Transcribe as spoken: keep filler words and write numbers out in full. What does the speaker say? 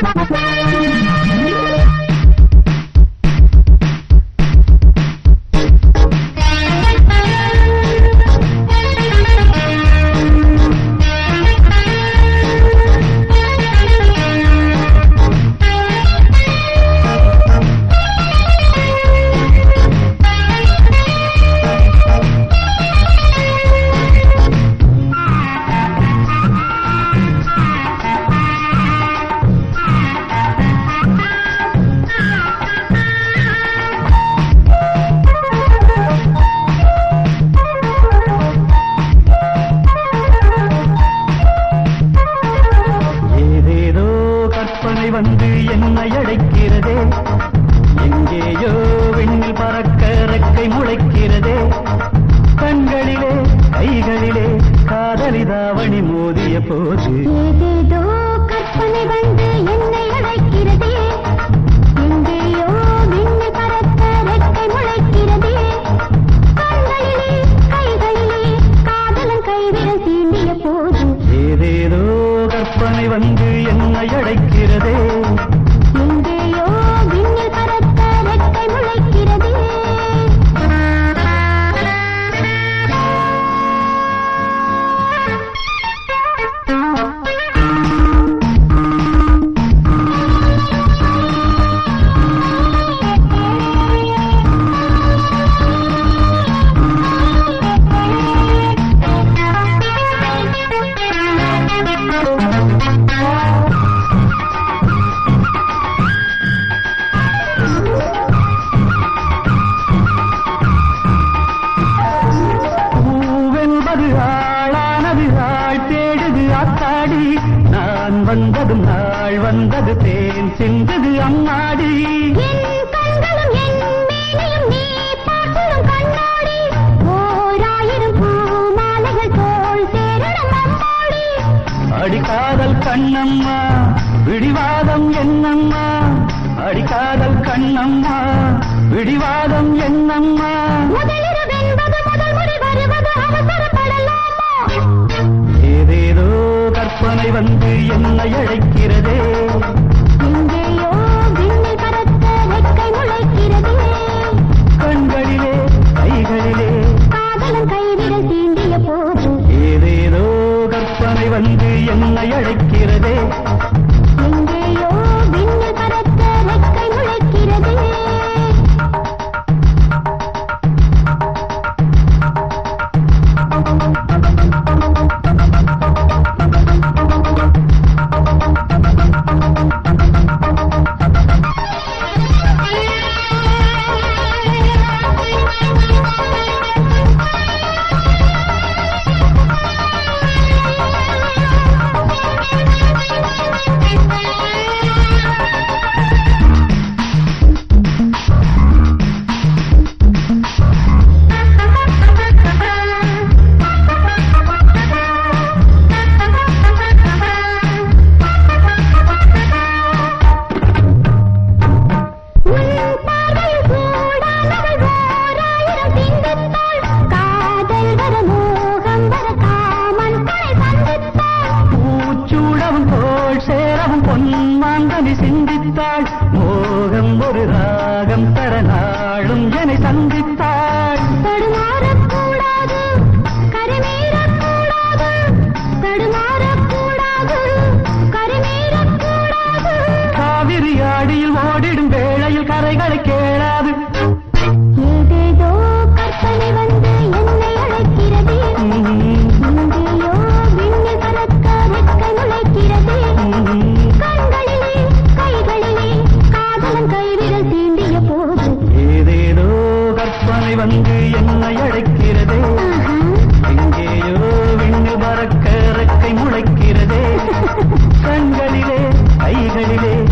வந்து என்னை அழைக்கிறதே, எங்கேயோ விண்ணில் பறக்க ரெக்கை முளைக்கிறதே, கண்களிலே கைகளிலே காதலிதாவணி மோதிய போது ஏதேதோ கற்பனை வந்து என்னை அழைக்கிறதே, எங்கேயோ விண்ணில் பறக்க ரெக்கை முளைக்கிறதே, கண்களிலே கைகளிலே காதலன் கைவிரல் தீண்டிய போது ஏதேதோ கற்பனை வந்து என்னை அழைக்கிறதே, எங்கேயோ விண்ணில் பறக்க ரெக்கை முளைக்கிறதே. ஆளானது ஆள் தேடுது ஆத்தாடி, நான் வந்ததும் நாள் வந்தது தேன் சிந்தது அம்மாடி, என் கண்களும் என் மேனியும் நீ பார்த்திடும் கண்ணாடி, ஓராயிரம் பூமாலைகள் தோள் சேரணும் அம்மாடி. அடிக்காதல் கண்ணம்மா விடிவாதம் என்னம்மா, அடிக்காதல் கண்ணம்மா விடிவாதம் என்னம்மா, முதலிரவென்பது முதல் முறை வருவது அவசரப்படலாமா, ஏதேதோ கற்பனை வந்து என்னை அழைக்கிறதே, எங்கேயோ விண்ணில் பறக்க ரெக்கை முளைக்கிறதே, கண்களிலே கைகளிலே காதலன் கைவிரல் தீண்டிய போது ஏதேதோ கற்பனை வந்து என்னை அழைக்கிறதே, எங்கேயோ விண்ணில் பறக்க ரெக்கை முளைக்கிறதே. பொன்மாந்தனி சிந்தித்தாள், மோகம் ஒரு ராகம் தர நாளும் என்னை சந்தித்தாள், தடுமாறக்கூடாது கருமீறக்கூடாது, தடுமாறக்கூடாது கருமீறக்கூடாது, காவிரி ஆடியில் ஓடிடும் வேளையில் கரைகளை கேளாது, ஏதேதோ கற்பனை வந்து என்னை அழைக்கிறதே, எங்கேயோ விண்ணில் பறக்க ரெக்கை முளைக்கிறதே, கண்களிலே கைகளிலே காதலன் கைவிரல் தீண்டிய போது ஏதேதோ கற்பனை வந்து என்னை அழைக்கிறதே, எங்கேயோ விண்ணில் பறக்க ரெக்கை முளைக்கிறதே, கண்களிலே கைகளிலே